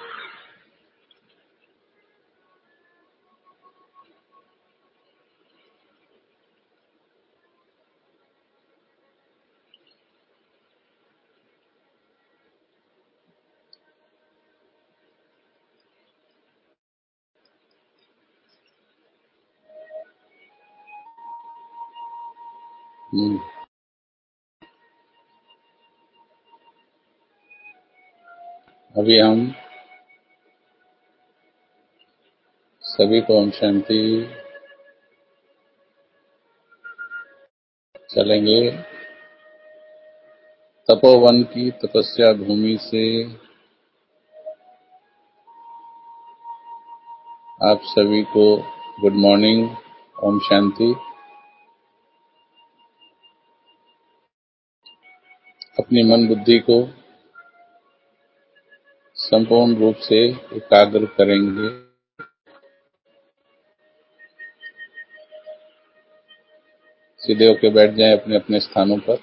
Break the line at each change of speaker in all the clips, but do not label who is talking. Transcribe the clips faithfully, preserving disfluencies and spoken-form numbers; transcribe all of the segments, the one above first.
हम्म, अभी हम सभी को ओम शांति चलेंगे तपोवन की तपस्या भूमि से। आप सभी को गुड मॉर्निंग, ओम शांति। अपनी मन बुद्धि को संपूर्ण रूप से एकाग्र करेंगे। सीधे होकर बैठ जाएं अपने अपने स्थानों पर।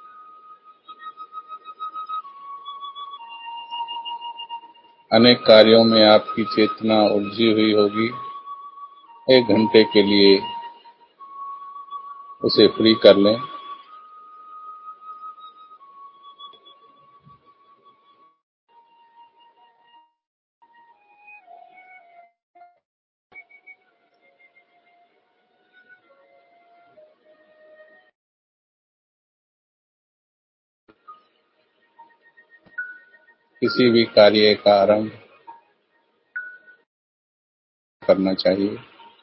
अनेक कार्यों में आपकी चेतना उलझी हुई होगी। एक घंटे के लिए उसे फ्री कर लें। किसी भी कार्य का आरंभ करना चाहिए।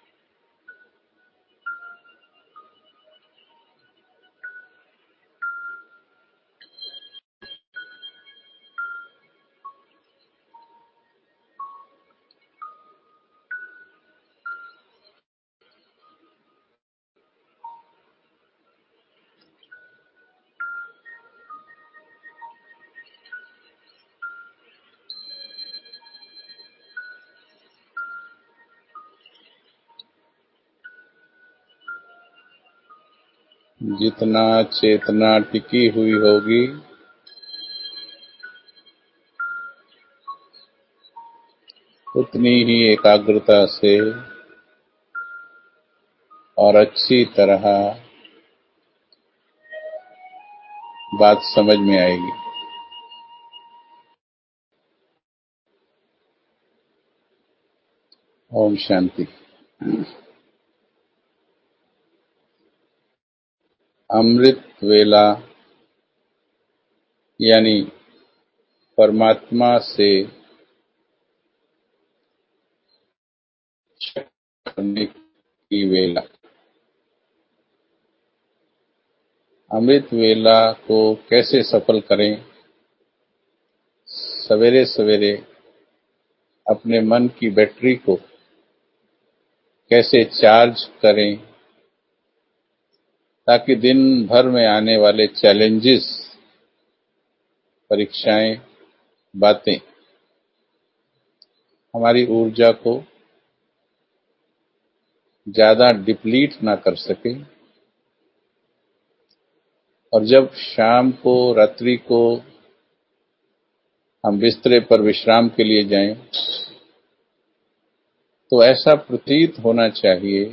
जितना चेतना टिकी हुई होगी, उतनी ही एकाग्रता से और अच्छी तरह बात समझ में आएगी। ओम शांति। अमृत वेला यानी परमात्मा से करने की वेला। अमृत वेला को कैसे सफल करें? सवेरे सवेरे अपने मन की बैटरी को कैसे चार्ज करें ताकि दिन भर में आने वाले चैलेंजेस, परीक्षाएं, बातें हमारी ऊर्जा को ज्यादा डिप्लीट ना कर सके। और जब शाम को, रात्रि को हम बिस्तरे पर विश्राम के लिए जाएं, तो ऐसा प्रतीत होना चाहिए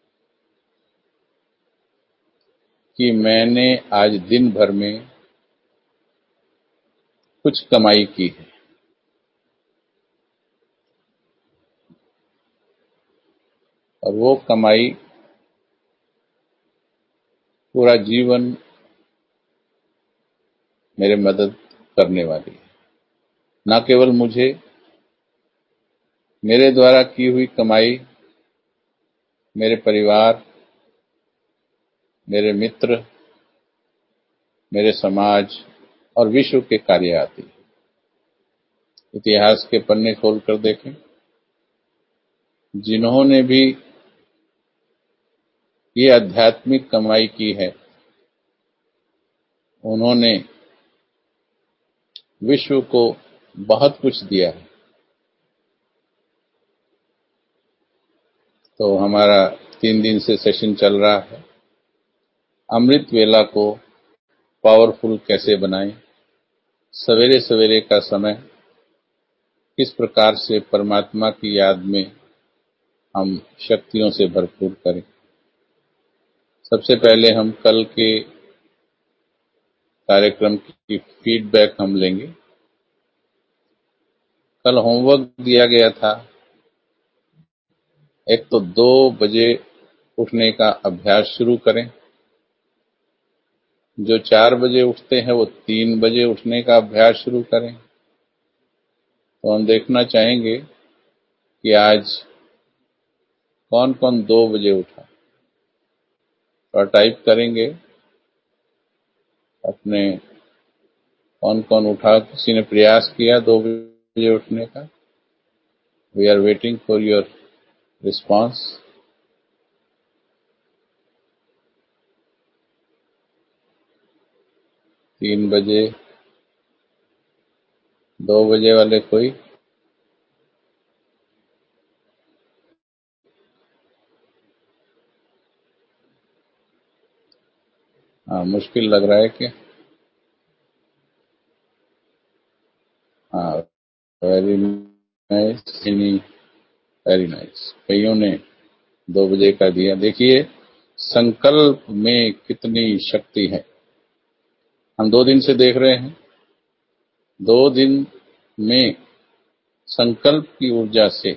कि मैंने आज दिन भर में कुछ कमाई की है। और वो कमाई पूरा जीवन मेरे मदद करने वाली है। न केवल मुझे, मेरे द्वारा की हुई कमाई मेरे परिवार, मेरे मित्र, मेरे समाज और विश्व के कार्य आती है। इतिहास के पन्ने खोलकर देखें, जिन्होंने भी ये आध्यात्मिक कमाई की है, उन्होंने विश्व को बहुत कुछ दिया है। तो हमारा तीन दिन से सेशन चल रहा है, अमृत वेला को पावरफुल कैसे बनाएं। सवेरे सवेरे का समय किस प्रकार से परमात्मा की याद में हम शक्तियों से भरपूर करें। सबसे पहले हम कल के कार्यक्रम की फीडबैक हम लेंगे। कल होमवर्क दिया गया था, एक तो दो बजे उठने का अभ्यास शुरू करें। जो चार बजे उठते हैं वो तीन बजे उठने का अभ्यास शुरू करें। तो हम देखना चाहेंगे कि आज कौन कौन दो बजे उठा, और टाइप करेंगे अपने कौन कौन उठा, किसी ने प्रयास किया दो बजे उठने का। We are waiting for your response. तीन बजे, दो बजे वाले कोई? हाँ, मुश्किल लग रहा है कि हाँ, वेरी नाइस, वेरी नाइस। कईयों ने दो बजे का दिया। देखिए, संकल्प में कितनी शक्ति है। हम दो दिन से देख रहे हैं, दो दिन में संकल्प की ऊर्जा से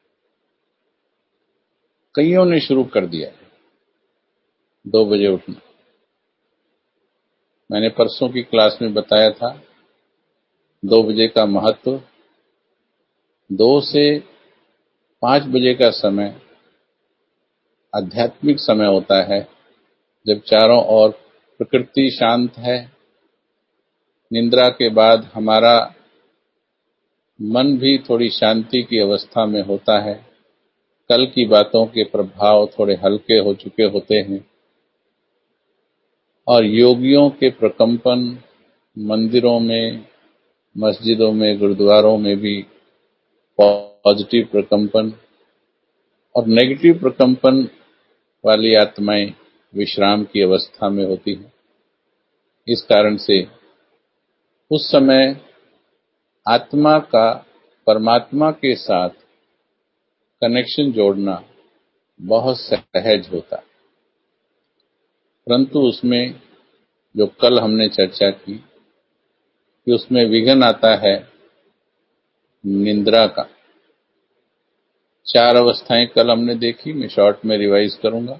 कईयों ने शुरू कर दिया है दो बजे उठना। मैंने परसों की क्लास में बताया था दो बजे का महत्व। दो से पांच बजे का समय आध्यात्मिक समय होता है, जब चारों ओर प्रकृति शांत है। निद्रा के बाद हमारा मन भी थोड़ी शांति की अवस्था में होता है। कल की बातों के प्रभाव थोड़े हल्के हो चुके होते हैं, और योगियों के प्रकंपन मंदिरों में, मस्जिदों में, गुरुद्वारों में भी पॉजिटिव प्रकंपन और नेगेटिव प्रकंपन वाली आत्माएं विश्राम की अवस्था में होती हैं। इस कारण से उस समय आत्मा का परमात्मा के साथ कनेक्शन जोड़ना बहुत सहज होता है। परंतु उसमें जो कल हमने चर्चा की कि उसमें विघ्न आता है निद्रा का। चार अवस्थाएं कल हमने देखी, मैं शॉर्ट में रिवाइज करूंगा।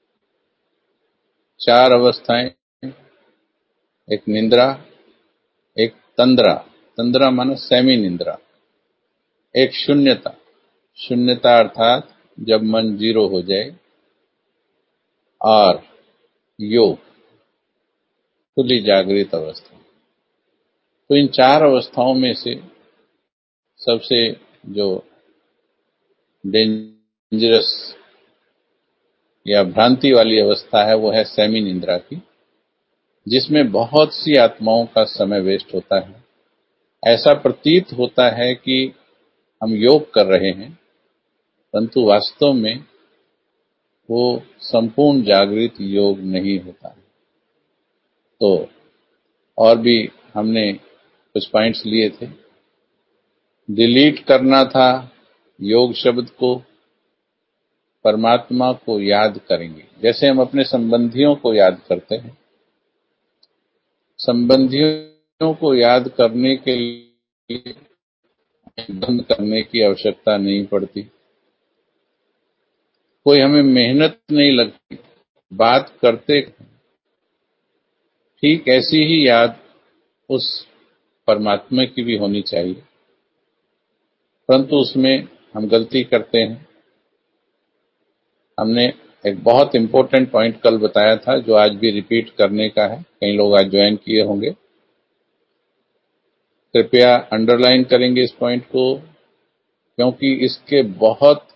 चार अवस्थाएं, एक निद्रा, एक तंद्रा, तंद्रा माने सेमी निद्रा, एक शून्यता, शून्यता अर्थात जब मन जीरो हो जाए, और योग, खुली जागृत अवस्था। तो इन चार अवस्थाओं में से सबसे जो डेंजरस या भ्रांति वाली अवस्था है वो है सेमी निद्रा की, जिसमें बहुत सी आत्माओं का समय वेस्ट होता है। ऐसा प्रतीत होता है कि हम योग कर रहे हैं, परंतु वास्तव में वो संपूर्ण जागृत योग नहीं होता है। तो और भी हमने कुछ पॉइंट्स लिए थे। डिलीट करना था योग शब्द को, परमात्मा को याद करेंगे। जैसे हम अपने संबंधियों को याद करते हैं, संबंधियों को याद करने के लिए बंद करने की आवश्यकता नहीं पड़ती, कोई हमें मेहनत नहीं लगती, बात करते। ठीक ऐसी ही याद उस परमात्मा की भी होनी चाहिए, परंतु उसमें हम गलती करते हैं। हमने एक बहुत इंपॉर्टेंट पॉइंट कल बताया था, जो आज भी रिपीट करने का है। कई लोग आज ज्वाइन किए होंगे, कृपया अंडरलाइन करेंगे इस पॉइंट को, क्योंकि इसके बहुत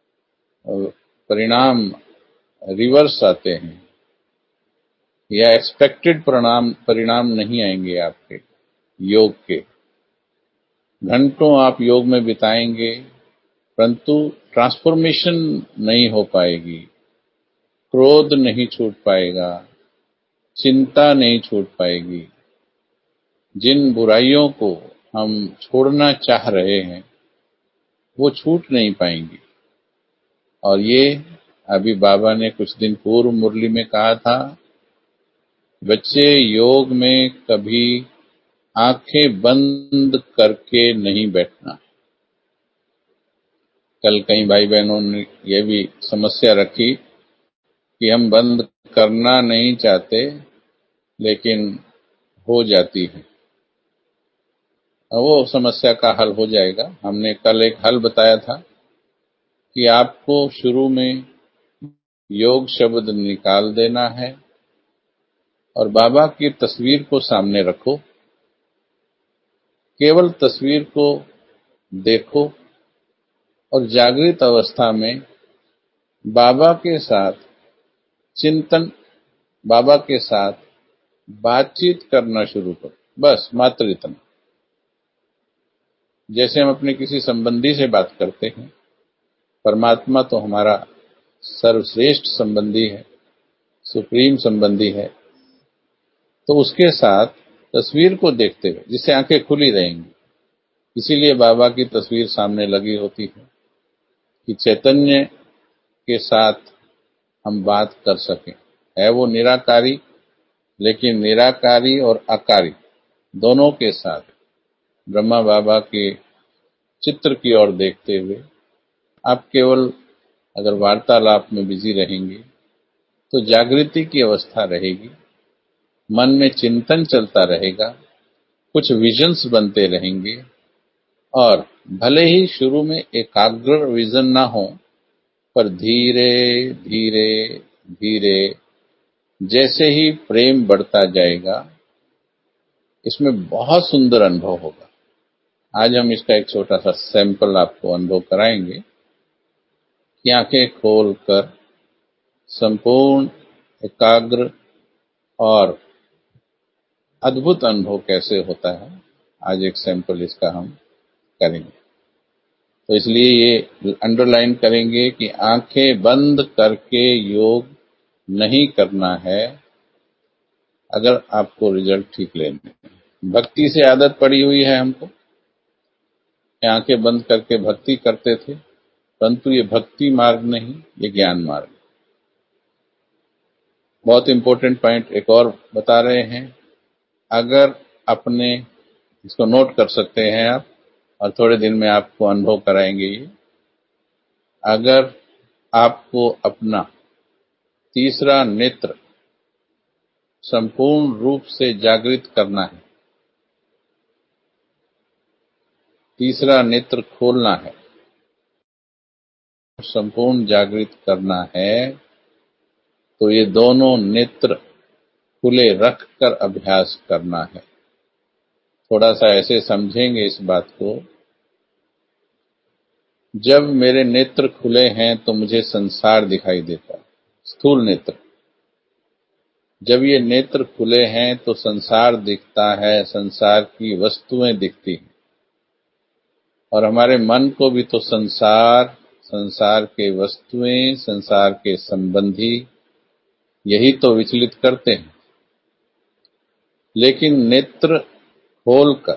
परिणाम रिवर्स आते हैं, या एक्सपेक्टेड परिणाम परिणाम नहीं आएंगे आपके योग के। घंटों आप योग में बिताएंगे, परंतु ट्रांसफॉर्मेशन नहीं हो पाएगी, क्रोध नहीं छूट पाएगा, चिंता नहीं छूट पाएगी। जिन बुराइयों को हम छोड़ना चाह रहे हैं वो छूट नहीं पाएंगी। और ये अभी बाबा ने कुछ दिन पूर्व मुरली में कहा था, बच्चे योग में कभी आंखें बंद करके नहीं बैठना। कल कई भाई बहनों ने यह भी समस्या रखी कि हम बंद करना नहीं चाहते लेकिन हो जाती है। वो समस्या का हल हो जाएगा। हमने कल एक हल बताया था कि आपको शुरू में योग शब्द निकाल देना है और बाबा की तस्वीर को सामने रखो, केवल तस्वीर को देखो और जागृत अवस्था में बाबा के साथ चिंतन, बाबा के साथ बातचीत करना शुरू करो। बस मात्र इतना। जैसे हम अपने किसी संबंधी से बात करते हैं, परमात्मा तो हमारा सर्वश्रेष्ठ संबंधी है, सुप्रीम संबंधी है, तो उसके साथ तस्वीर को देखते हुए जिससे आंखें खुली रहेंगी, इसीलिए बाबा की तस्वीर सामने लगी होती है कि चैतन्य के साथ हम बात कर सकें। है वो निराकारी, लेकिन निराकारी और आकारी दोनों के साथ ब्रह्मा बाबा के चित्र की ओर देखते हुए आप केवल अगर वार्तालाप में बिजी रहेंगे तो जागृति की अवस्था रहेगी, मन में चिंतन चलता रहेगा, कुछ विजन्स बनते रहेंगे और भले ही शुरू में एकाग्र विजन ना हो, पर धीरे धीरे धीरे जैसे ही प्रेम बढ़ता जाएगा इसमें बहुत सुंदर अनुभव होगा। आज हम इसका एक छोटा सा सैंपल आपको अनुभव कराएंगे कि आंखें खोलकर संपूर्ण एकाग्र और अद्भुत अनुभव कैसे होता है, आज एक सैंपल इसका हम करेंगे। तो इसलिए ये अंडरलाइन करेंगे कि आंखें बंद करके योग नहीं करना है अगर आपको रिजल्ट ठीक लेने हैं। भक्ति से आदत पड़ी हुई है हमको, आंखें बंद करके भक्ति करते थे, परंतु ये भक्ति मार्ग नहीं, ये ज्ञान मार्ग। बहुत इंपॉर्टेंट पॉइंट एक और बता रहे हैं, अगर अपने इसको नोट कर सकते हैं आप और थोड़े दिन में आपको अनुभव कराएंगे ये, अगर आपको अपना तीसरा नेत्र संपूर्ण रूप से जागृत करना है, तीसरा नेत्र खोलना है, संपूर्ण जागृत करना है, तो ये दोनों नेत्र खुले रखकर अभ्यास करना है। थोड़ा सा ऐसे समझेंगे इस बात को, जब मेरे नेत्र खुले हैं तो मुझे संसार दिखाई देता है, स्थूल नेत्र। जब ये नेत्र खुले हैं तो संसार दिखता है, संसार की वस्तुएं दिखती हैं और हमारे मन को भी तो संसार, संसार के वस्तुएं, संसार के संबंधी यही तो विचलित करते हैं। लेकिन नेत्र खोलकर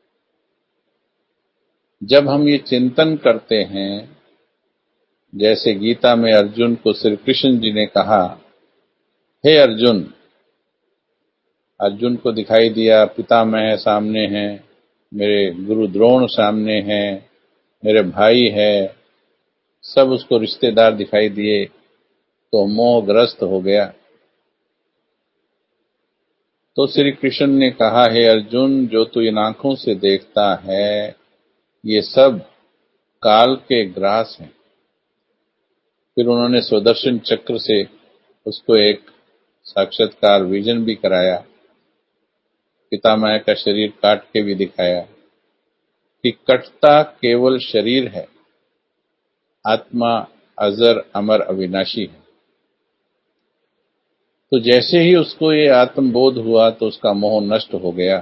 जब हम ये चिंतन करते हैं, जैसे गीता में अर्जुन को श्री कृष्ण जी ने कहा, हे अर्जुन, अर्जुन को दिखाई दिया पितामह सामने हैं, मेरे गुरु द्रोण सामने हैं, मेरे भाई है, सब उसको रिश्तेदार दिखाई दिए तो मोहग्रस्त हो गया। तो श्री कृष्ण ने कहा, हे अर्जुन, जो तू इन आंखों से देखता है ये सब काल के ग्रास हैं। फिर उन्होंने स्वदर्शन चक्र से उसको एक साक्षात्कार विजन भी कराया, पितामह का शरीर काट के भी दिखाया कि कटता केवल शरीर है, आत्मा अजर अमर अविनाशी है। तो जैसे ही उसको ये आत्मबोध हुआ तो उसका मोह नष्ट हो गया।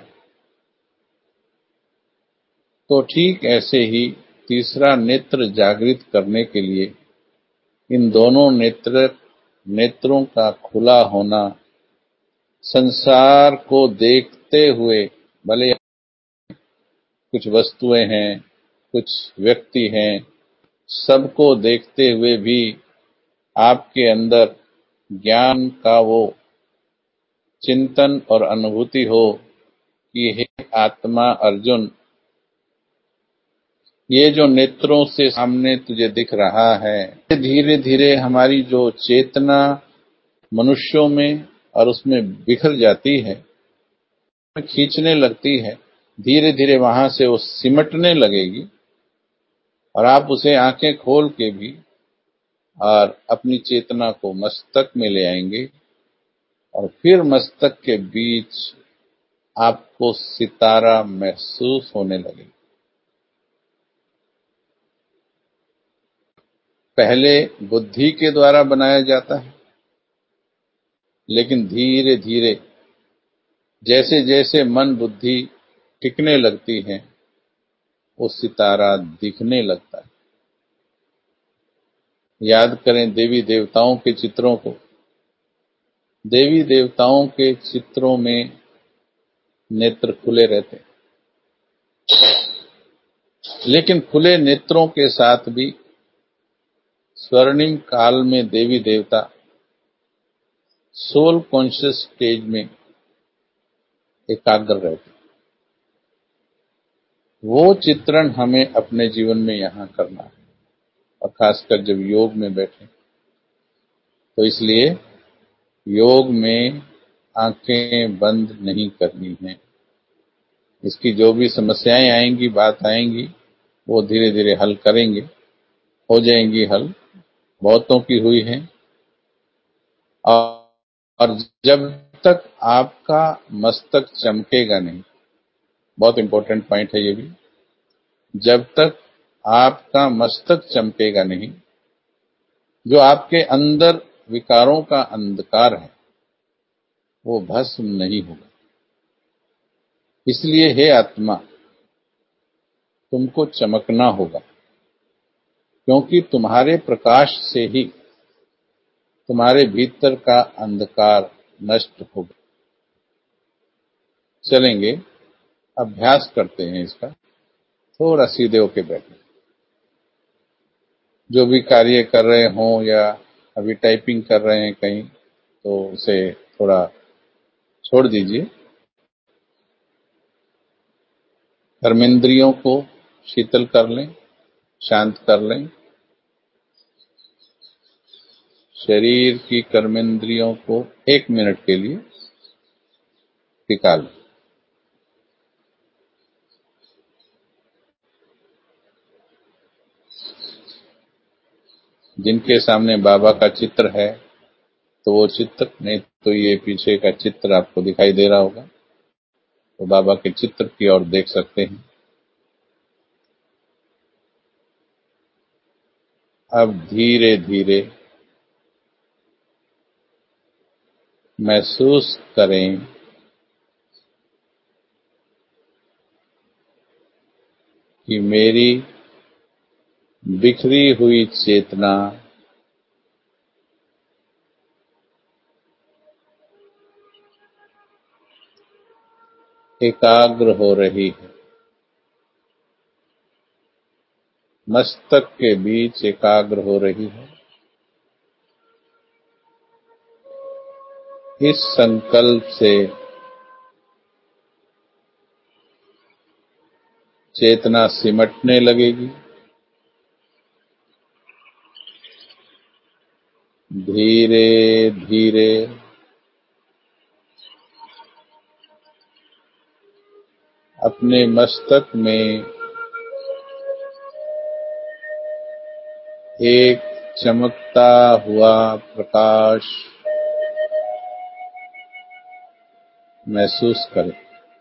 तो ठीक ऐसे ही तीसरा नेत्र जागृत करने के लिए इन दोनों नेत्र नेत्रों का खुला होना, संसार को देखते हुए, भले कुछ वस्तुएं हैं, कुछ व्यक्ति हैं, सबको देखते हुए भी आपके अंदर ज्ञान का वो चिंतन और अनुभूति हो कि हे आत्मा अर्जुन, ये जो नेत्रों से सामने तुझे दिख रहा है, धीरे धीरे हमारी जो चेतना मनुष्यों में और उसमें बिखर जाती है, खींचने लगती है, धीरे धीरे वहां से वो सिमटने लगेगी और आप उसे आंखें खोल के भी और अपनी चेतना को मस्तक में ले आएंगे और फिर मस्तक के बीच आपको सितारा महसूस होने लगेगा। पहले बुद्धि के द्वारा बनाया जाता है, लेकिन धीरे धीरे जैसे जैसे मन बुद्धि टिकने लगती है, वो सितारा दिखने लगता है। याद करें देवी देवताओं के चित्रों को। देवी देवताओं के चित्रों में नेत्र खुले रहते हैं, लेकिन खुले नेत्रों के साथ भी स्वर्णिम काल में देवी देवता सोल कॉन्शियस स्टेज में एकाग्र रहते। वो चित्रण हमें अपने जीवन में यहाँ करना है, और खासकर जब योग में बैठे। तो इसलिए योग में आंखें बंद नहीं करनी है। इसकी जो भी समस्याएं आएंगी, बात आएंगी, वो धीरे धीरे हल करेंगे, हो जाएंगी हल, बहुतों की हुई है। और जब तक आपका मस्तक चमकेगा नहीं, बहुत इंपॉर्टेंट पॉइंट है ये भी, जब तक आपका मस्तक चमकेगा नहीं, जो आपके अंदर विकारों का अंधकार है वो भस्म नहीं होगा। इसलिए हे आत्मा, तुमको चमकना होगा, क्योंकि तुम्हारे प्रकाश से ही तुम्हारे भीतर का अंधकार नष्ट होगा। चलेंगे, अभ्यास करते हैं इसका। थोड़ा सीधे होके बैठे, जो भी कार्य कर रहे हों या अभी टाइपिंग कर रहे हैं कहीं, तो उसे थोड़ा छोड़ दीजिए। कर्मेंद्रियों को शीतल कर लें, शांत कर लें। शरीर की कर्मेंद्रियों को एक मिनट के लिए टिका लें। जिनके सामने बाबा का चित्र है तो वो चित्र, नहीं तो ये पीछे का चित्र आपको दिखाई दे रहा होगा, तो बाबा के चित्र की ओर देख सकते हैं। अब धीरे धीरे महसूस करें कि मेरी बिखरी हुई चेतना एकाग्र हो रही है, मस्तक के बीच एकाग्र हो रही है। इस संकल्प से चेतना सिमटने लगेगी। धीरे धीरे अपने मस्तक में एक चमकता हुआ प्रकाश महसूस करें।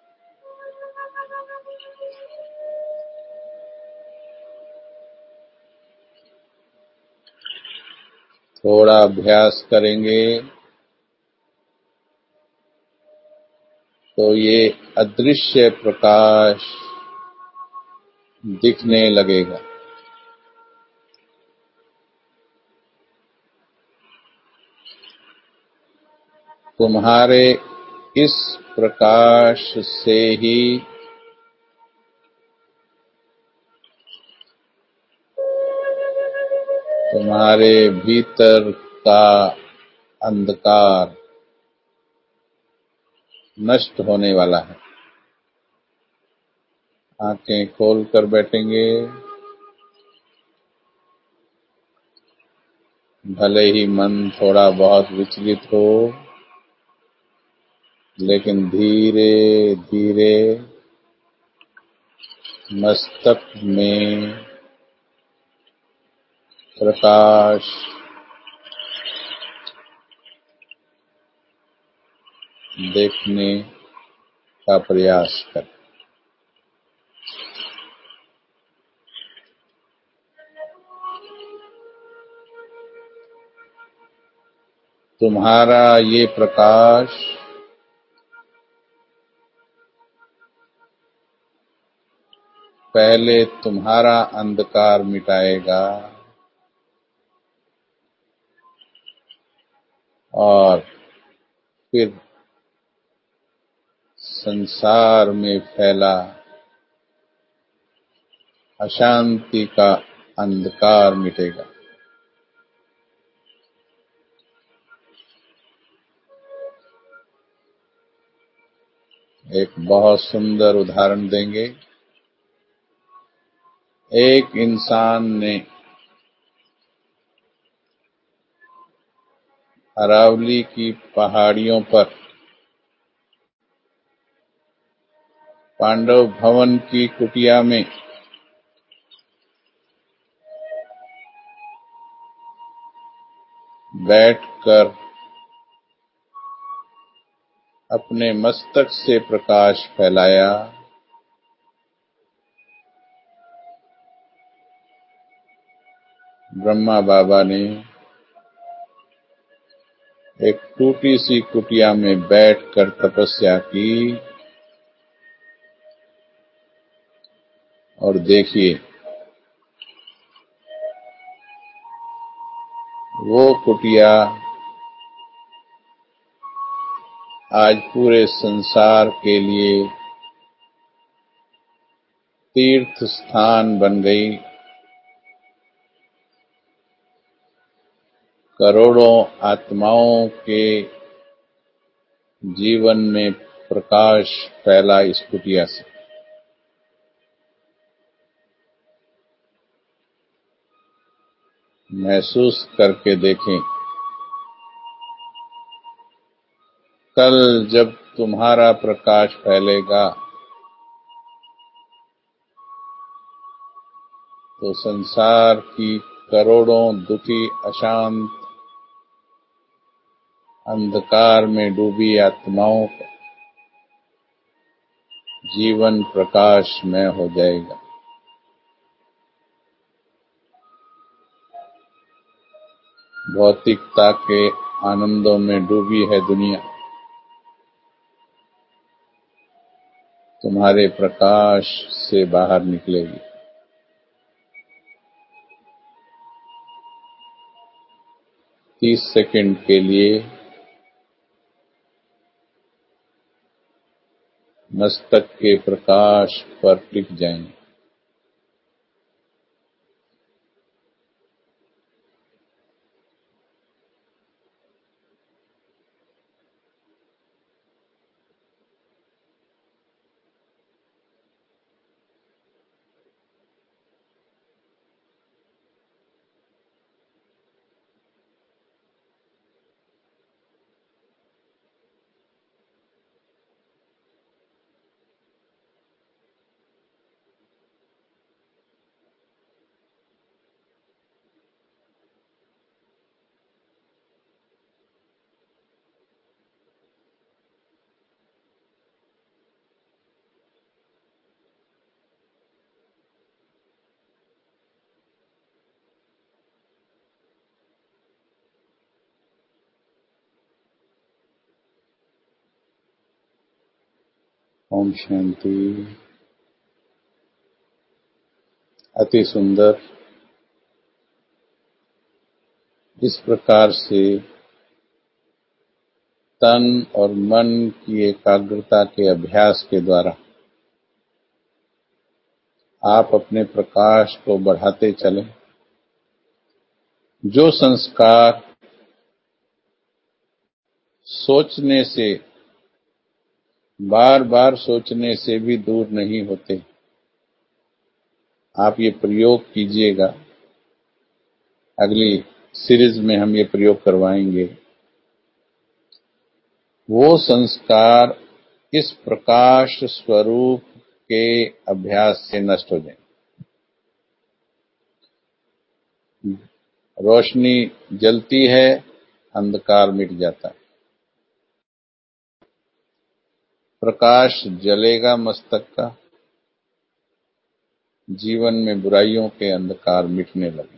थोड़ा अभ्यास करेंगे तो ये अदृश्य प्रकाश दिखने लगेगा। तुम्हारे इस प्रकाश से ही तुम्हारे भीतर का अंधकार नष्ट होने वाला है। आंखें खोलकर बैठेंगे। भले ही मन थोड़ा बहुत विचलित हो, लेकिन धीरे धीरे मस्तक में प्रकाश देखने का प्रयास करें। तुम्हारा ये प्रकाश पहले तुम्हारा अंधकार मिटाएगा और फिर संसार में फैला अशांति का अंधकार मिटेगा। एक बहुत सुंदर उदाहरण देंगे। एक इंसान ने अरावली की पहाड़ियों पर पांडव भवन की कुटिया में बैठकर अपने मस्तक से प्रकाश फैलाया। ब्रह्मा बाबा ने एक टूटी सी कुटिया में बैठकर तपस्या की और देखिए, वो कुटिया आज पूरे संसार के लिए तीर्थ स्थान बन गई। करोड़ों आत्माओं के जीवन में प्रकाश फैला इस कुटिया से। महसूस करके देखें, कल जब तुम्हारा प्रकाश फैलेगा तो संसार की करोड़ों दुखी, अशांत, अंधकार में डूबी आत्माओं का जीवन प्रकाशमय हो जाएगा। भौतिकता के आनंदों में डूबी है दुनिया, तुम्हारे प्रकाश से बाहर निकलेगी। तीस सेकंड के लिए मस्तक के प्रकाश पर टिक जाएं। ओम शांति। अति सुंदर। इस प्रकार से तन और मन की एकाग्रता के अभ्यास के द्वारा आप अपने प्रकाश को बढ़ाते चलें। जो संस्कार सोचने से, बार बार सोचने से भी दूर नहीं होते, आप ये प्रयोग कीजिएगा। अगली सीरीज में हम ये प्रयोग करवाएंगे। वो संस्कार इस प्रकाश स्वरूप के अभ्यास से नष्ट हो जाएंगे। रोशनी जलती है, अंधकार मिट जाता है। प्रकाश जलेगा मस्तक का, जीवन में बुराइयों के अंधकार मिटने लगे।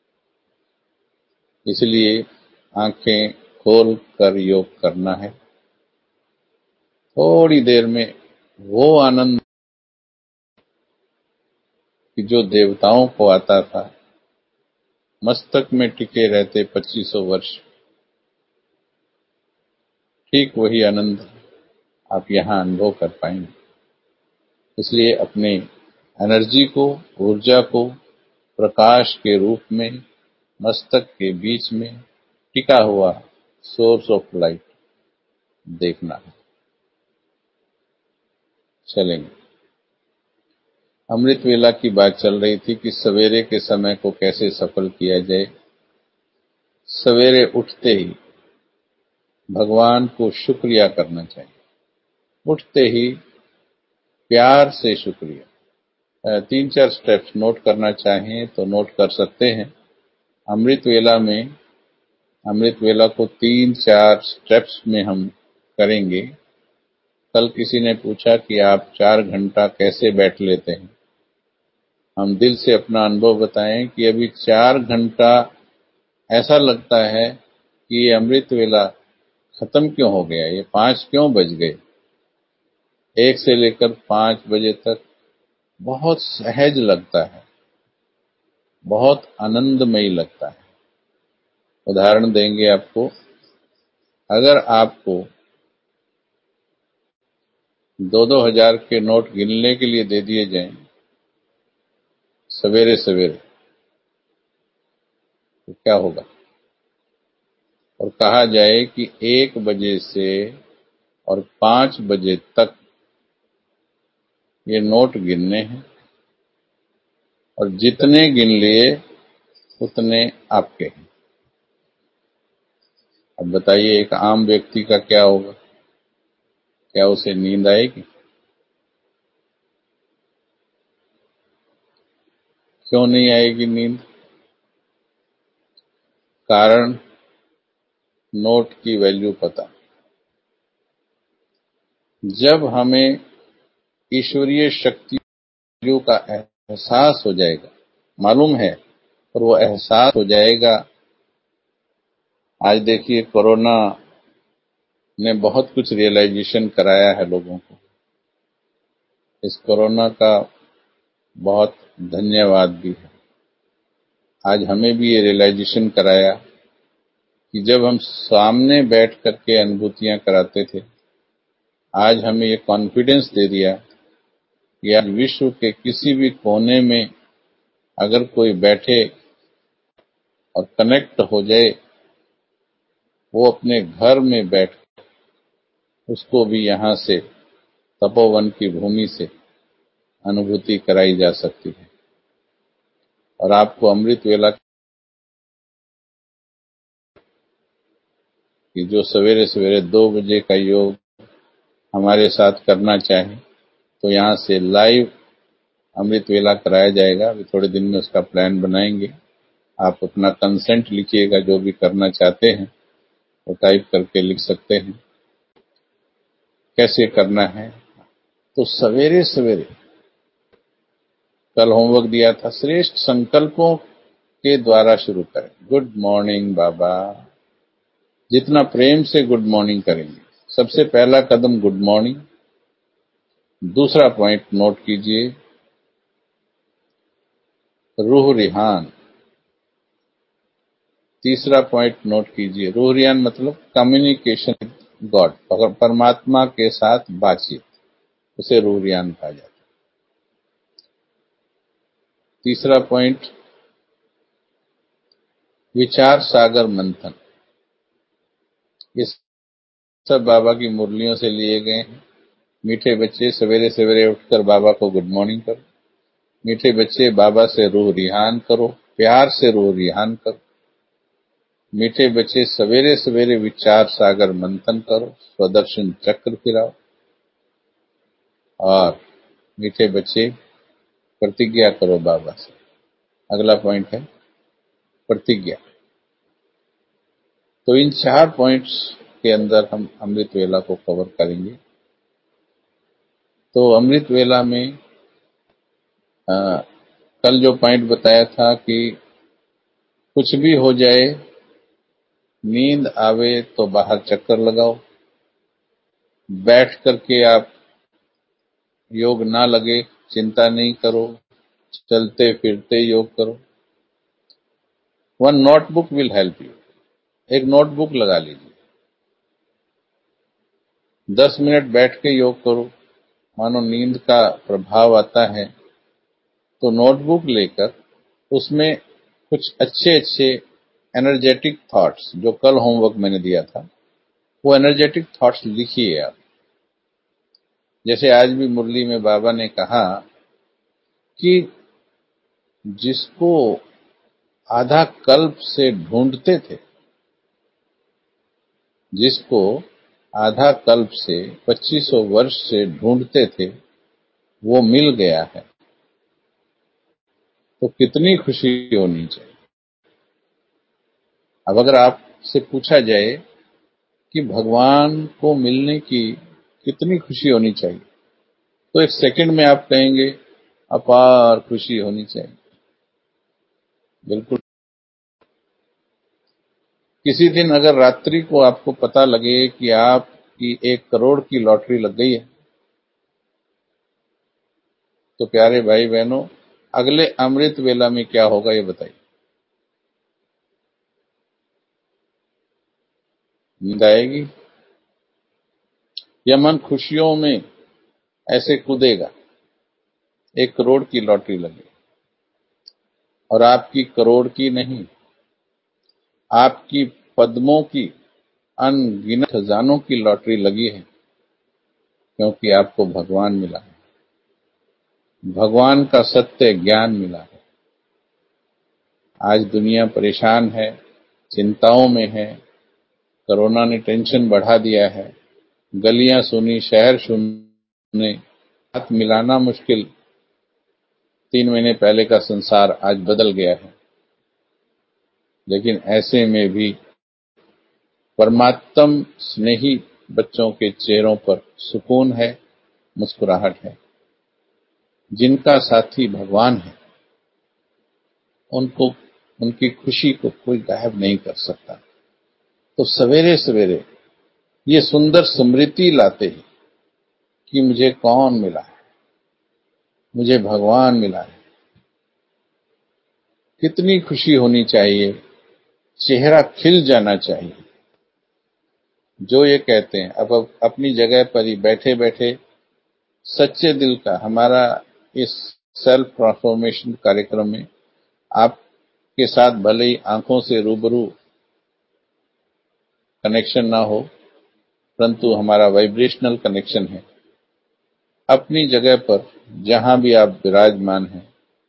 इसलिए आंखें खोल कर योग करना है। थोड़ी देर में वो आनंद कि जो देवताओं को आता था, मस्तक में टिके रहते पच्चीसों वर्ष, ठीक वही आनंद आप यहाँ अनुभव कर पाएंगे। इसलिए अपने एनर्जी को, ऊर्जा को प्रकाश के रूप में मस्तक के बीच में टिका हुआ सोर्स ऑफ लाइट देखना है। चलेंगे। अमृत वेला की बात चल रही थी कि सवेरे के समय को कैसे सफल किया जाए। सवेरे उठते ही भगवान को शुक्रिया करना चाहिए। उठते ही प्यार से शुक्रिया। तीन चार स्टेप्स नोट करना चाहें तो नोट कर सकते हैं। अमृत वेला में अमृत वेला को तीन चार स्टेप्स में हम करेंगे। कल किसी ने पूछा कि आप चार घंटा कैसे बैठ लेते हैं। हम दिल से अपना अनुभव बताएं कि अभी चार घंटा ऐसा लगता है कि ये अमृत वेला खत्म क्यों हो गया, ये पांच क्यों बज गए। एक से लेकर पांच बजे तक बहुत सहज लगता है, बहुत आनंदमयी लगता है। उदाहरण देंगे आपको। अगर आपको दो दो हजार के नोट गिनने के लिए दे दिए जाएं सवेरे सवेरे, तो क्या होगा। और कहा जाए कि एक बजे से और पांच बजे तक ये नोट गिनने हैं, और जितने गिन लिए उतने आपके हैं। अब बताइए एक आम व्यक्ति का क्या होगा, क्या उसे नींद आएगी। क्यों नहीं आएगी नींद। कारण नोट की वैल्यू पता। जब हमें ईश्वरीय शक्तियों का एहसास हो जाएगा, मालूम है, और वो एहसास हो जाएगा। आज देखिए कोरोना ने बहुत कुछ रियलाइजेशन कराया है लोगों को। इस कोरोना का बहुत धन्यवाद भी है। आज हमें भी ये रियलाइजेशन कराया कि जब हम सामने बैठ करके अनुभूतियां कराते थे, आज हमें ये कॉन्फिडेंस दे दिया कि आज विश्व के किसी भी कोने में अगर कोई बैठे और कनेक्ट हो जाए, वो अपने घर में बैठ उसको भी यहाँ से तपोवन की भूमि से अनुभूति कराई जा सकती है। और आपको अमृत वेला कि जो सवेरे सवेरे दो बजे का योग हमारे साथ करना चाहे तो यहाँ से लाइव अमृत वेला कराया जाएगा। अभी थोड़े दिन में उसका प्लान बनाएंगे। आप अपना कंसेंट लिखिएगा, जो भी करना चाहते हैं वो टाइप करके लिख सकते हैं। कैसे करना है, तो सवेरे सवेरे कल होमवर्क दिया था, श्रेष्ठ संकल्पों के द्वारा शुरू करें। गुड मॉर्निंग बाबा। जितना प्रेम से गुड मॉर्निंग करेंगे, सबसे पहला कदम गुड मॉर्निंग। दूसरा पॉइंट नोट कीजिए, रूह रिहान। तीसरा पॉइंट नोट कीजिए, रूह रिहान मतलब कम्युनिकेशन विद गॉड, परमात्मा के साथ बातचीत, उसे रूह रिहान कहा जाता है। तीसरा पॉइंट विचार सागर मंथन, ये सब बाबा की मुरलियों से लिए गए हैं। मीठे बच्चे सवेरे सवेरे उठकर बाबा को गुड मॉर्निंग करो। मीठे बच्चे बाबा से रूह रिहान करो, प्यार से रूह रिहान करो। मीठे बच्चे सवेरे सवेरे विचार सागर मंथन करो, स्वदर्शन चक्र फिराओ। और मीठे बच्चे प्रतिज्ञा करो बाबा से। अगला पॉइंट है प्रतिज्ञा। तो इन चार पॉइंट्स के अंदर हम अमृत वेला को कवर करेंगे। तो अमृत वेला में आ, कल जो पॉइंट बताया था कि कुछ भी हो जाए, नींद आवे तो बाहर चक्कर लगाओ, बैठ करके आप योग ना लगे चिंता नहीं करो, चलते फिरते योग करो। One notebook will help you. एक नोटबुक लगा लीजिए, दस मिनट बैठ के योग करो। मानो नींद का प्रभाव आता है तो नोटबुक लेकर उसमें कुछ अच्छे अच्छे एनर्जेटिक थॉट्स, जो कल होमवर्क मैंने दिया था, वो एनर्जेटिक थॉट्स लिखिए आप। जैसे आज भी मुरली में बाबा ने कहा कि जिसको आधा कल्प से ढूंढते थे, जिसको आधा कल्प से पच्चीसों वर्ष से ढूंढते थे, वो मिल गया है। तो कितनी खुशी होनी चाहिए। अब अगर आपसे पूछा जाए कि भगवान को मिलने की कितनी खुशी होनी चाहिए, तो एक सेकंड में आप कहेंगे अपार खुशी होनी चाहिए। बिल्कुल। किसी दिन अगर रात्रि को आपको पता लगे कि आपकी एक करोड़ की लॉटरी लग गई है, तो प्यारे भाई बहनों, अगले अमृत वेला में क्या होगा ये बताइए। नींद आएगी या मन खुशियों में ऐसे कूदेगा। एक करोड़ की लॉटरी लगी और आपकी करोड़ की नहीं, आपकी पद्मों की अनगिनत खजानों की लॉटरी लगी है, क्योंकि आपको भगवान मिला है, भगवान का सत्य ज्ञान मिला है। आज दुनिया परेशान है, चिंताओं में है, कोरोना ने टेंशन बढ़ा दिया है, गलियां सुनी, शहर सुने, हाथ मिलाना मुश्किल। तीन महीने पहले का संसार आज बदल गया है। लेकिन ऐसे में भी परमात्म स्नेही बच्चों के चेहरों पर सुकून है, मुस्कुराहट है। जिनका साथी भगवान है, उनको उनकी खुशी को कोई गायब नहीं कर सकता। तो सवेरे सवेरे ये सुंदर स्मृति लाते हैं कि मुझे कौन मिला है, मुझे भगवान मिला है। कितनी खुशी होनी चाहिए, चेहरा खिल जाना चाहिए। जो ये कहते हैं, अब अब अपनी जगह पर ही बैठे बैठे सच्चे दिल का हमारा इस सेल्फ ट्रांसफॉर्मेशन कार्यक्रम में आपके साथ भले ही आंखों से रूबरू कनेक्शन ना हो, परंतु हमारा वाइब्रेशनल कनेक्शन है। अपनी जगह पर जहां भी आप विराजमान हैं,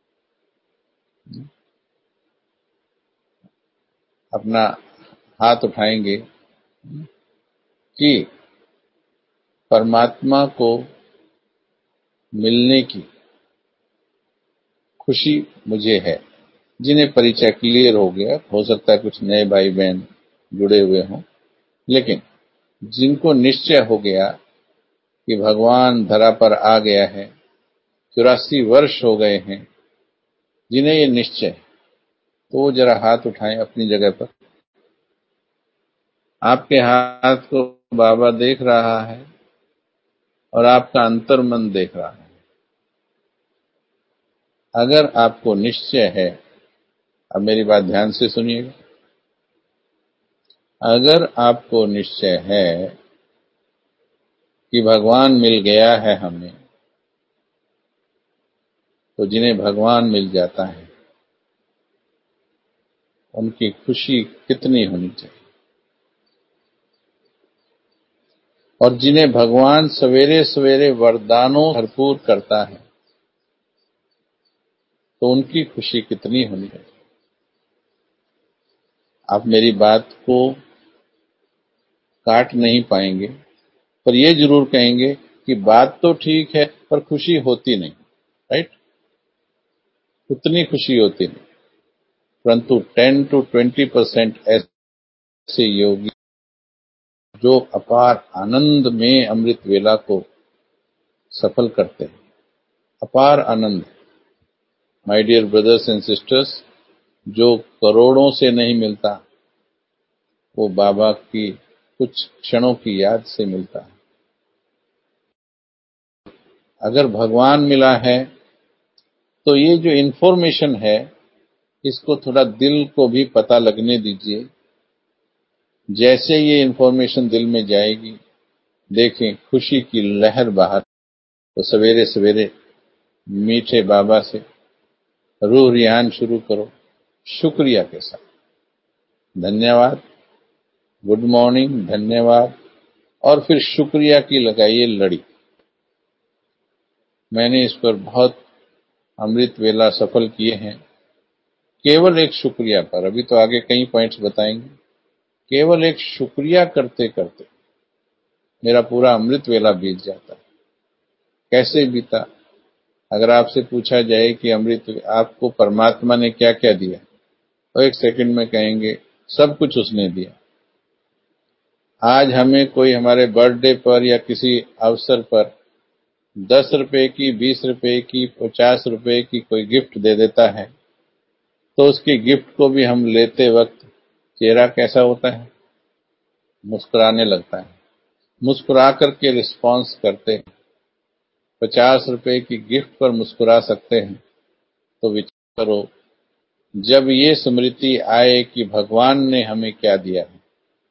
अपना हाथ उठाएंगे कि परमात्मा को मिलने की खुशी मुझे है। जिन्हें परिचय क्लियर हो गया, हो सकता है कुछ नए भाई बहन जुड़े हुए हों, लेकिन जिनको निश्चय हो गया कि भगवान धरा पर आ गया है, चौरासी वर्ष हो गए हैं, जिन्हें ये निश्चय है, तो वो जरा हाथ उठाएं अपनी जगह पर। आपके हाथ को बाबा देख रहा है और आपका अंतर्मन देख रहा है। अगर आपको निश्चय है, अब मेरी बात ध्यान से सुनिएगा, अगर आपको निश्चय है कि भगवान मिल गया है हमें, तो जिन्हें भगवान मिल जाता है उनकी खुशी कितनी होनी चाहिए। और जिन्हें भगवान सवेरे सवेरे वरदानों भरपूर करता है तो उनकी खुशी कितनी होनी चाहिए। आप मेरी बात को काट नहीं पाएंगे, पर ये जरूर कहेंगे कि बात तो ठीक है पर खुशी होती नहीं, राइट? उतनी खुशी होती नहीं। परंतु टेन टू ट्वेंटी परसेंट ऐसे योगी जो अपार आनंद में अमृत वेला को सफल करते हैं। अपार आनंद, my dear brothers and sisters, जो करोड़ों से नहीं मिलता, वो बाबा की कुछ क्षणों की याद से मिलता है। अगर भगवान मिला है तो ये जो इन्फॉर्मेशन है इसको थोड़ा दिल को भी पता लगने दीजिए। जैसे ये इन्फॉर्मेशन दिल में जाएगी, देखें खुशी की लहर बाहर। तो सवेरे सवेरे मीठे बाबा से रूह रियान शुरू करो, शुक्रिया के साथ। धन्यवाद, गुड मॉर्निंग, धन्यवाद, और फिर शुक्रिया की लगाइए लड़ी। मैंने इस पर बहुत अमृत वेला सफल किए हैं, केवल एक शुक्रिया पर। अभी तो आगे कई पॉइंट्स बताएंगे। केवल एक शुक्रिया करते करते मेरा पूरा अमृत वेला बीत जाता है। कैसे बीता? अगर आपसे पूछा जाए कि अमृत आपको परमात्मा ने क्या क्या दिया, तो एक सेकंड में कहेंगे सब कुछ उसने दिया। आज हमें कोई हमारे बर्थडे पर या किसी अवसर पर दस रुपए की, बीस रुपए की, पचास रुपए की कोई गिफ्ट दे देता है, तो उसकी गिफ्ट को भी हम लेते वक्त चेहरा कैसा होता है? मुस्कुराने लगता है। मुस्कुरा करके रिस्पॉन्स करते हैं। पचास रुपए की गिफ्ट पर मुस्कुरा सकते हैं, तो विचार करो जब ये स्मृति आए कि भगवान ने हमें क्या दिया है।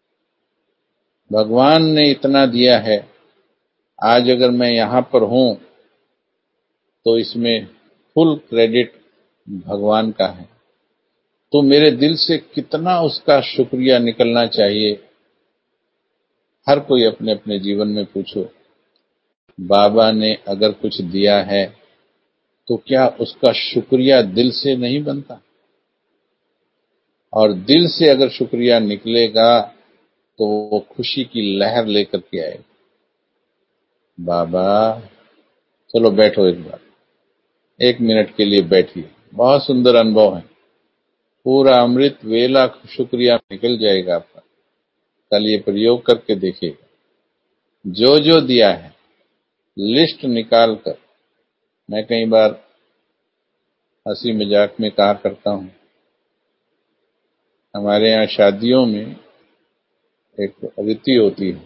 भगवान ने इतना दिया है, आज अगर मैं यहां पर हूं तो इसमें फुल क्रेडिट भगवान का है। तो मेरे दिल से कितना उसका शुक्रिया निकलना चाहिए। हर कोई अपने अपने जीवन में पूछो, बाबा ने अगर कुछ दिया है तो क्या उसका शुक्रिया दिल से नहीं बनता? और दिल से अगर शुक्रिया निकलेगा तो वो खुशी की लहर लेकर के आए। बाबा, चलो बैठो एक बार, एक मिनट के लिए बैठिए। बहुत सुंदर अनुभव है। पूरा अमृत वेला शुक्रिया निकल जाएगा आपका। कल ये प्रयोग करके देखिएगा। जो जो दिया है लिस्ट निकाल कर, मैं कई बार हंसी मजाक में कहा करता हूं, हमारे यहाँ शादियों में एक रीति होती है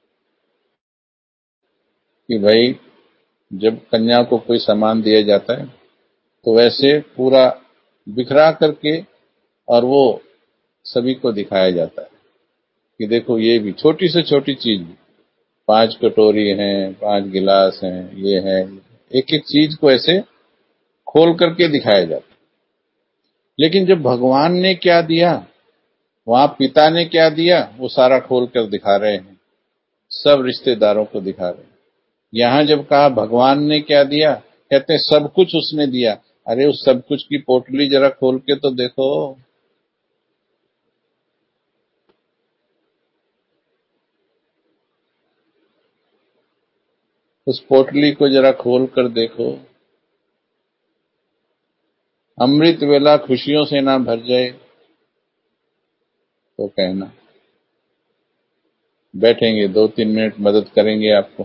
कि भाई जब कन्या को कोई सामान दिया जाता है तो वैसे पूरा बिखरा करके और वो सभी को दिखाया जाता है कि देखो ये भी छोटी से छोटी चीज, पांच कटोरी हैं, पांच गिलास हैं, ये है। एक एक चीज को ऐसे खोल करके दिखाया जाता है। लेकिन जब भगवान ने क्या दिया, वहां पिता ने क्या दिया, वो सारा खोल कर दिखा रहे हैं, सब रिश्तेदारों को दिखा रहे हैं। यहां जब कहा भगवान ने क्या दिया, कहते हैं सब कुछ उसने दिया। अरे उस सब कुछ की पोटली जरा खोल के तो देखो। उस पोटली को जरा खोल कर देखो। अमृत वेला खुशियों से ना भर जाए तो कहना। बैठेंगे, दो तीन मिनट मदद करेंगे आपको।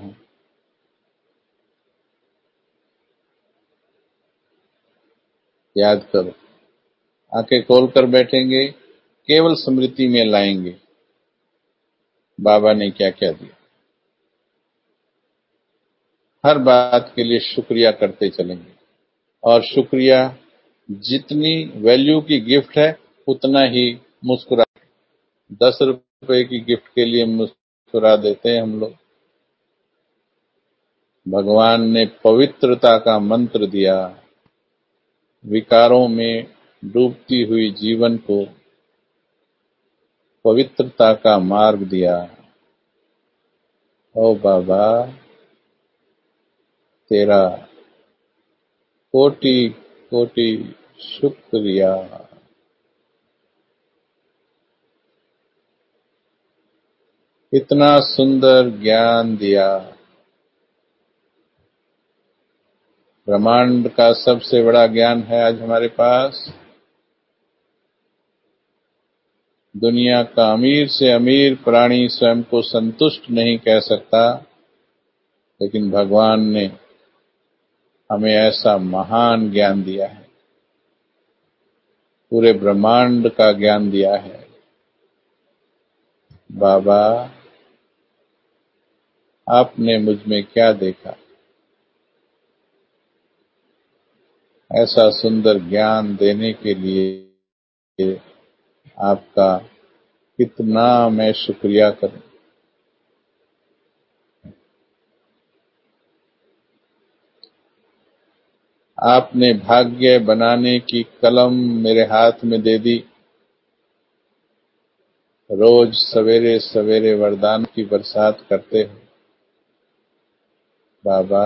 याद करो, आंखें खोल कर बैठेंगे, केवल स्मृति में लाएंगे बाबा ने क्या क्या दिया। हर बात के लिए शुक्रिया करते चलेंगे, और शुक्रिया जितनी वैल्यू की गिफ्ट है उतना ही मुस्कुरा। दस रुपए की गिफ्ट के लिए मुस्कुरा देते हैं हम लोग। भगवान ने पवित्रता का मंत्र दिया। विकारों में डूबती हुई जीवन को पवित्रता का मार्ग दिया। ओ बाबा, तेरा कोटि कोटि शुक्रिया। इतना सुंदर ज्ञान दिया। ब्रह्मांड का सबसे बड़ा ज्ञान है आज हमारे पास। दुनिया का अमीर से अमीर प्राणी स्वयं को संतुष्ट नहीं कह सकता, लेकिन भगवान ने हमें ऐसा महान ज्ञान दिया है, पूरे ब्रह्मांड का ज्ञान दिया है। बाबा, आपने मुझ में क्या देखा? ऐसा सुंदर ज्ञान देने के लिए आपका कितना मैं शुक्रिया करूं। आपने भाग्य बनाने की कलम मेरे हाथ में दे दी। रोज सवेरे सवेरे वरदान की बरसात करते हो। बाबा,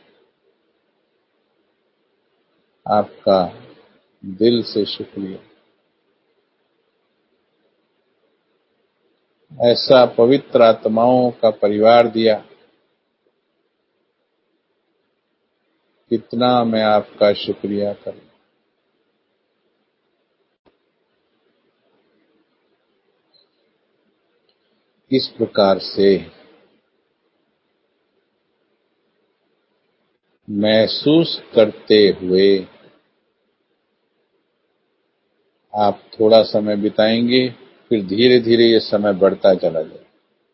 आपका दिल से शुक्रिया। ऐसा पवित्र आत्माओं का परिवार दिया, कितना मैं आपका शुक्रिया करूं। इस प्रकार से महसूस करते हुए आप थोड़ा समय बिताएंगे, फिर धीरे धीरे ये समय बढ़ता चला जाए।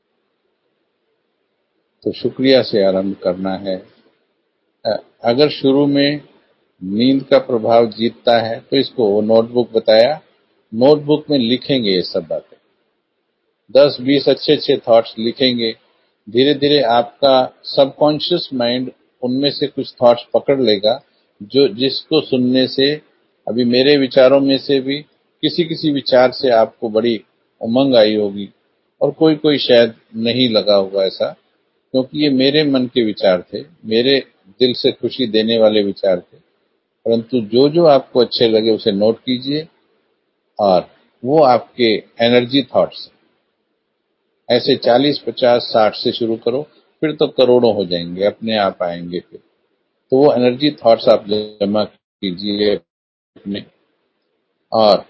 तो शुक्रिया से आरंभ करना है। अगर शुरू में नींद का प्रभाव जीतता है तो इसको वो नोटबुक बताया, नोटबुक में लिखेंगे ये सब बातें, दस बीस अच्छे अच्छे थॉट्स लिखेंगे। धीरे धीरे आपका सबकॉन्शियस माइंड उनमें से कुछ थॉट्स पकड़ लेगा, जो जिसको सुनने से अभी मेरे विचारों में से भी किसी किसी विचार से आपको बड़ी उमंग आई होगी, और कोई कोई शायद नहीं लगा होगा ऐसा, क्योंकि ये मेरे मन के विचार थे, मेरे दिल से खुशी देने वाले विचार थे। परंतु जो जो आपको अच्छे लगे उसे नोट कीजिए, और वो आपके एनर्जी थॉट्स। ऐसे चालीस पचास साठ से शुरू करो, फिर तो करोड़ों हो जाएंगे, अपने आप आएंगे। फिर तो वो एनर्जी थॉट्स आप जमा कीजिए अपने, और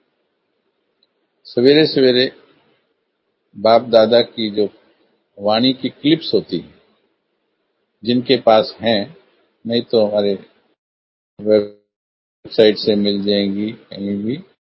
सवेरे सवेरे बाप दादा की जो वाणी की क्लिप्स होती है, जिनके पास हैं, नहीं तो हमारे वेबसाइट से मिल जाएंगी कहीं भी।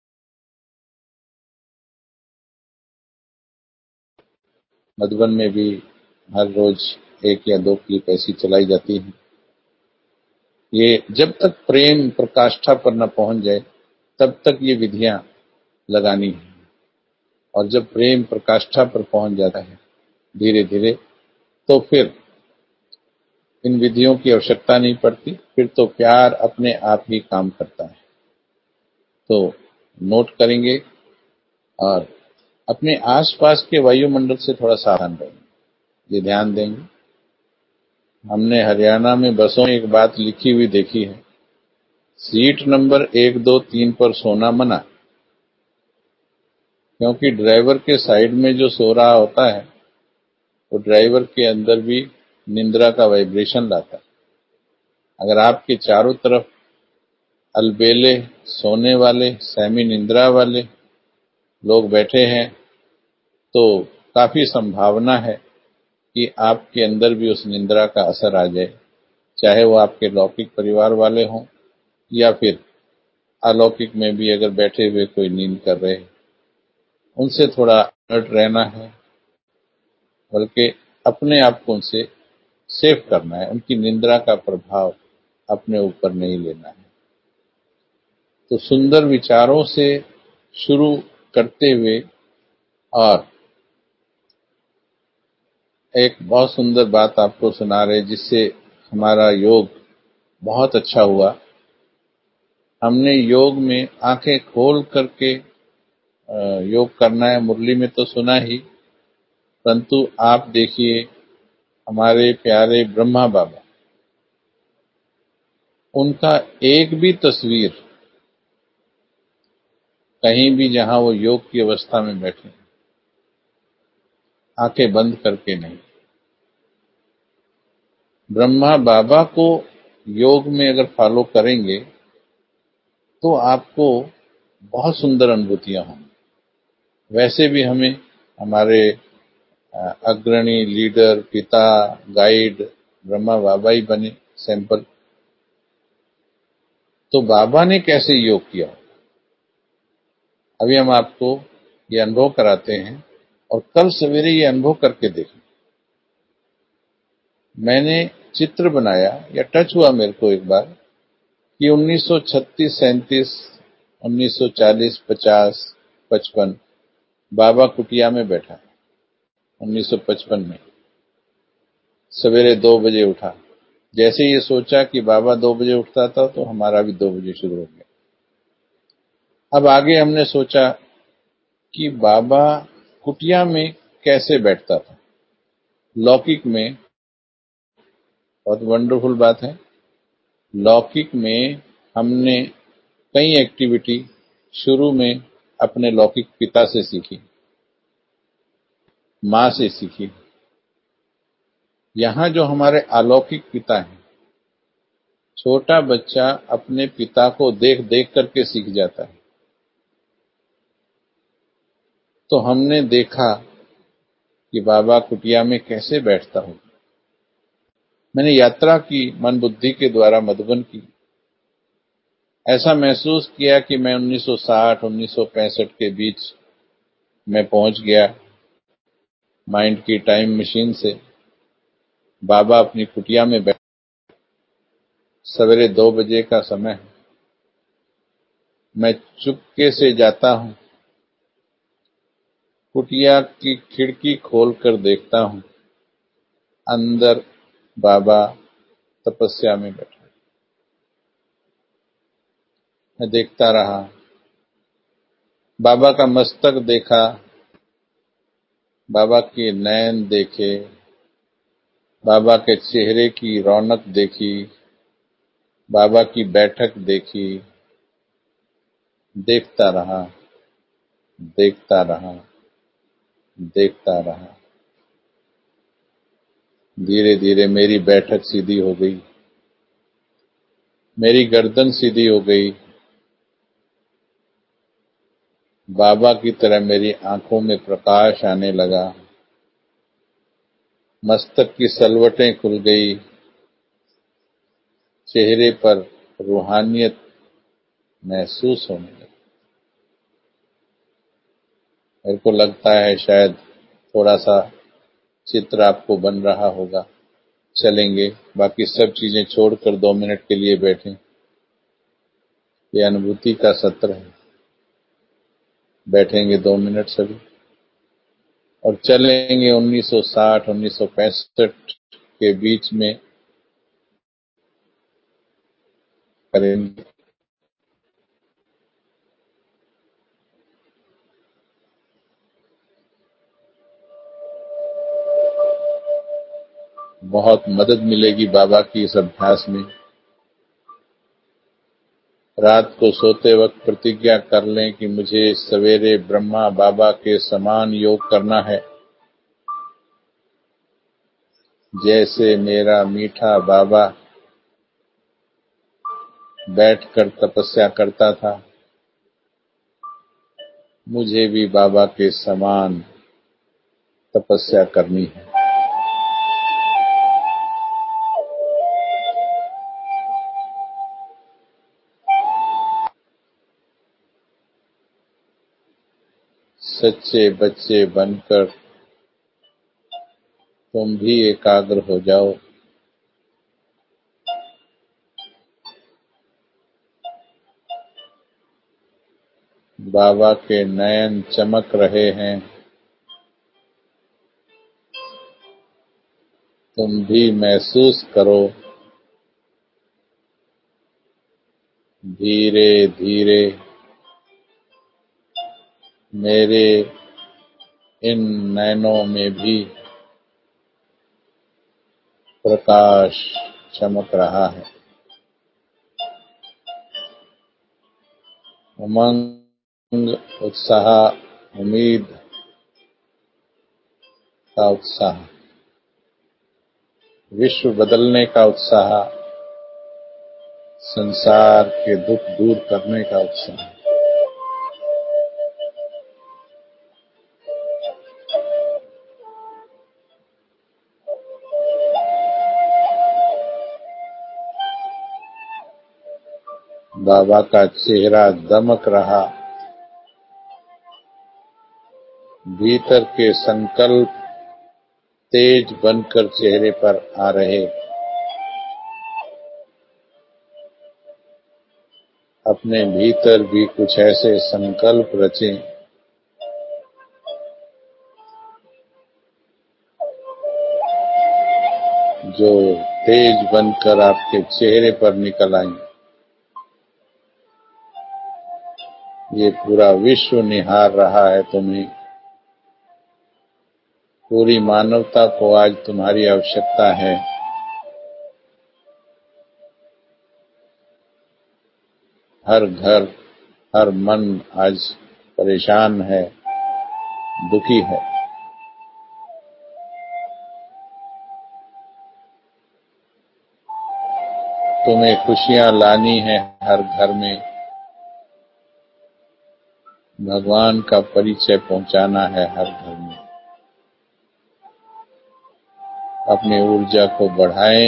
मधुबन में भी हर रोज एक या दो क्लिप ऐसी चलाई जाती है। ये जब तक प्रेम प्रकाष्ठा पर न पहुंच जाए तब तक ये विधियां लगानी है, और जब प्रेम प्रकाष्ठा पर पहुंच जाता है धीरे धीरे, तो फिर इन विधियों की आवश्यकता नहीं पड़ती, फिर तो प्यार अपने आप ही काम करता है। तो नोट करेंगे और अपने आसपास के वायुमंडल से थोड़ा सावधान रहेंगे, ये ध्यान देंगे। हमने हरियाणा में बसों में एक बात लिखी हुई देखी है, सीट नंबर एक दो तीन पर सोना मना, क्योंकि ड्राइवर के साइड में जो सो रहा होता है वो ड्राइवर के अंदर भी निंद्रा का वाइब्रेशन लाता है। अगर आपके चारों तरफ अलबेले सोने वाले सेमी निंद्रा वाले लोग बैठे हैं, तो काफी संभावना है कि आपके अंदर भी उस निंद्रा का असर आ जाए, चाहे वो आपके लौकिक परिवार वाले हों या फिर अलौकिक में भी अगर बैठे हुए कोई नींद कर रहे हैं। उनसे थोड़ा अलर्ट रहना है, बल्कि अपने आप को उनसे सेफ करना है, उनकी निंद्रा का प्रभाव अपने ऊपर नहीं लेना है। तो सुंदर विचारों से शुरू करते हुए, और एक बहुत सुंदर बात आपको सुना रहे जिससे हमारा योग बहुत अच्छा हुआ। हमने योग में आंखें खोल करके योग करना है, मुरली में तो सुना ही, परंतु आप देखिए हमारे प्यारे ब्रह्मा बाबा, उनका एक भी तस्वीर कहीं भी जहां वो योग की अवस्था में बैठे, आंखें बंद करके नहीं। ब्रह्मा बाबा को योग में अगर फॉलो करेंगे तो आपको बहुत सुंदर अनुभूतियां होंगी। वैसे भी हमें हमारे अग्रणी लीडर, पिता, गाइड ब्रह्मा बाबा ही बने सैंपल। तो बाबा ने कैसे योग किया, अभी हम आपको ये अनुभव कराते हैं और कल सवेरे ये अनुभव करके देखें। मैंने चित्र बनाया या टच हुआ मेरे को एक बार कि उन्नीस सौ छत्तीस सैंतीस, उन्नीस सौ चालीस पचास पचपन बाबा कुटिया में बैठा, उन्नीस सौ पचपन में सवेरे दो बजे उठा। जैसे ये सोचा कि बाबा दो बजे उठता था तो हमारा भी दो बजे शुरू हो गया। अब आगे हमने सोचा कि बाबा कुटिया में कैसे बैठता था। लौकिक में, बहुत वंडरफुल बात है, लौकिक में हमने कई एक्टिविटी शुरू में अपने लौकिक पिता से सीखी, माँ से सीखी। यहाँ जो हमारे अलौकिक पिता हैं, छोटा बच्चा अपने पिता को देख देख करके सीख जाता है। तो हमने देखा कि बाबा कुटिया में कैसे बैठता हूँ। मैंने यात्रा की मन बुद्धि के द्वारा मधुबन की। ऐसा महसूस किया कि मैं उन्नीस सौ साठ उन्नीस सौ पैंसठ के बीच में पहुंच गया माइंड की टाइम मशीन से। बाबा अपनी कुटिया में बैठ, सवेरे दो बजे का समय है। मैं चुपके से जाता हूं, कुटिया की खिड़की खोलकर देखता हूं, अंदर बाबा तपस्या में बैठा। मैं देखता रहा, बाबा का मस्तक देखा, बाबा के नयन देखे, बाबा के चेहरे की रौनक देखी, बाबा की बैठक देखी। देखता रहा, देखता रहा, देखता रहा। धीरे धीरे मेरी बैठक सीधी हो गई, मेरी गर्दन सीधी हो गई। बाबा की तरह मेरी आंखों में प्रकाश आने लगा, मस्तक की सलवटें खुल गई, चेहरे पर रूहानियत महसूस होने लगी। मेरे को लगता है शायद थोड़ा सा चित्र आपको बन रहा होगा। चलेंगे, बाकी सब चीजें छोड़कर दो मिनट के लिए बैठें। ये अनुभूति का सत्र है। बैठेंगे दो मिनट सभी और चलेंगे उन्नीस सौ साठ उन्नीस सौ पैंसठ के बीच में करेंगे। बहुत मदद मिलेगी बाबा की इस अभ्यास में। रात को सोते वक्त प्रतिज्ञा कर लें कि मुझे सवेरे ब्रह्मा बाबा के समान योग करना है, जैसे मेरा मीठा बाबा बैठकर तपस्या करता था, मुझे भी बाबा के समान तपस्या करनी है। सच्चे बच्चे बनकर तुम भी एकाग्र हो जाओ। बाबा के नयन चमक रहे हैं, तुम भी महसूस करो। धीरे धीरे मेरे इन नैनों में भी प्रकाश चमक रहा है। उमंग, उत्साह, उम्मीद का उत्साह, विश्व बदलने का उत्साह, संसार के दुख दूर करने का उत्साह। बाबा का चेहरा दमक रहा, भीतर के संकल्प तेज बनकर चेहरे पर आ रहे। अपने भीतर भी कुछ ऐसे संकल्प रचें जो तेज बनकर आपके चेहरे पर निकल आएं। ये पूरा विश्व निहार रहा है तुम्हें। पूरी मानवता को आज तुम्हारी आवश्यकता है। हर घर, हर मन आज परेशान है, दुखी है। तुम्हें खुशियां लानी है हर घर में। भगवान का परिचय पहुंचाना है हर घर में। अपनी ऊर्जा को बढ़ाएं,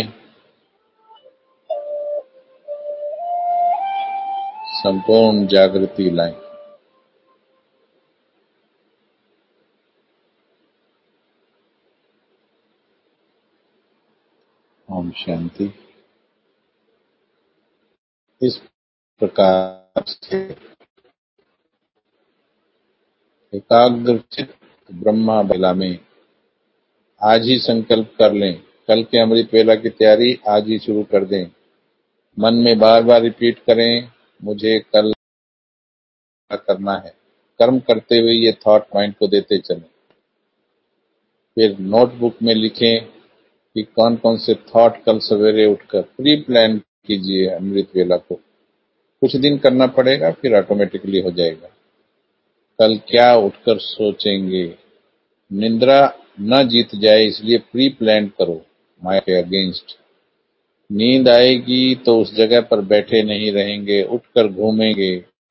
संपूर्ण जागृति लाएं। ओम शांति। इस प्रकार से एकाग्र चित्त ब्रह्मा बेला में आज ही संकल्प कर लें। कल के अमृत वेला की तैयारी आज ही शुरू कर दें। मन में बार बार रिपीट करें, मुझे कल करना है। कर्म करते हुए ये थॉट माइंड को देते चलें। फिर नोटबुक में लिखें कि कौन कौन से थॉट कल सवेरे उठकर प्री प्लान कीजिए। अमृत वेला को कुछ दिन करना पड़ेगा, फिर ऑटोमेटिकली हो जाएगा। कल क्या उठकर सोचेंगे, निद्रा न जीत जाए इसलिए प्री प्लान करो माया के अगेंस्ट। नींद आएगी तो उस जगह पर बैठे नहीं रहेंगे, उठकर घूमेंगे,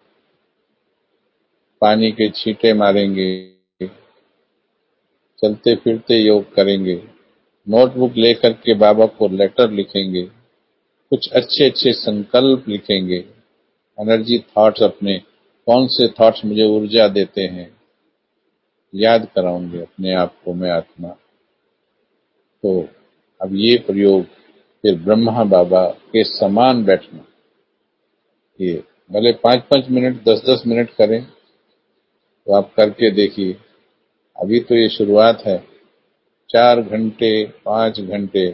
पानी के छींटे मारेंगे, चलते फिरते योग करेंगे। नोटबुक लेकर के बाबा को लेटर लिखेंगे, कुछ अच्छे अच्छे संकल्प लिखेंगे। एनर्जी थॉट्स, अपने कौन से थॉट्स मुझे ऊर्जा देते हैं, याद कराऊंगे अपने आप को मैं आत्मा। तो अब ये प्रयोग फिर ब्रह्मा बाबा के समान बैठना, ये भले पांच पांच मिनट दस दस मिनट करें तो आप करके देखिए। अभी तो ये शुरुआत है। चार घंटे पांच घंटे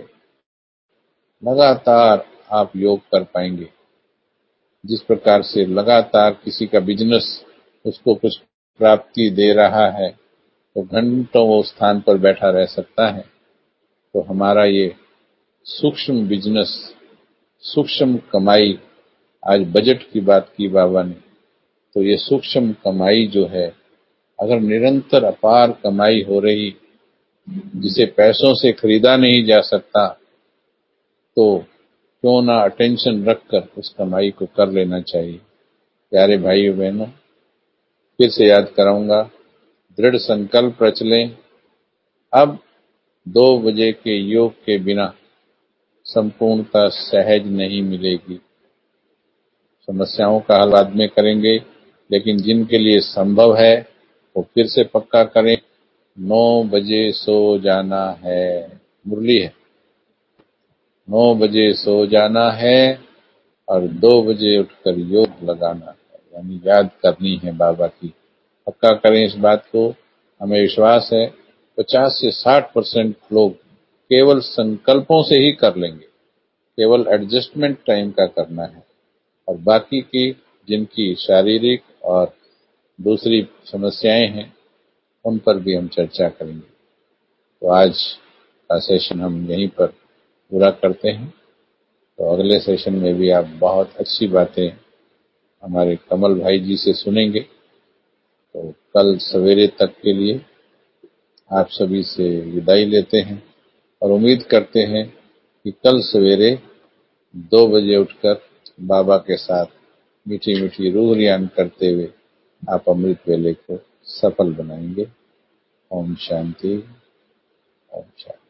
लगातार आप योग कर पाएंगे। जिस प्रकार से लगातार किसी का बिजनेस उसको कुछ प्राप्ति दे रहा है तो घंटों वो स्थान पर बैठा रह सकता है। तो हमारा ये सूक्ष्म बिजनेस, सूक्ष्म कमाई, आज बजट की बात की बाबा ने, तो ये सूक्ष्म कमाई जो है, अगर निरंतर अपार कमाई हो रही जिसे पैसों से खरीदा नहीं जा सकता, तो क्यों ना अटेंशन रखकर उस कमाई को कर लेना चाहिए। प्यारे भाइयों बहनों, फिर से याद कराऊंगा, दृढ़ संकल्प रच लें। अब दो बजे के योग के बिना संपूर्णता सहज नहीं मिलेगी। समस्याओं का हल बाद में करेंगे, लेकिन जिनके लिए संभव है वो फिर से पक्का करें। नौ बजे सो जाना है, मुरली है, नौ बजे सो जाना है और दो बजे उठकर योग लगाना है, यानी याद करनी है बाबा की। पक्का करें इस बात को। हमें विश्वास है पचास से साठ परसेंट लोग केवल संकल्पों से ही कर लेंगे। केवल एडजस्टमेंट टाइम का करना है और बाकी की जिनकी शारीरिक और दूसरी समस्याएं हैं उन पर भी हम चर्चा करेंगे। तो आज का सेशन हम यहीं पर पूरा करते हैं। तो अगले सेशन में भी आप बहुत अच्छी बातें हमारे कमल भाई जी से सुनेंगे। तो कल सवेरे तक के लिए आप सभी से विदाई लेते हैं और उम्मीद करते हैं कि कल सवेरे दो बजे उठकर बाबा के साथ मीठी मीठी रूह रियान करते हुए आप अमृत वेले को सफल बनाएंगे। ओम शांति। ओम शांति।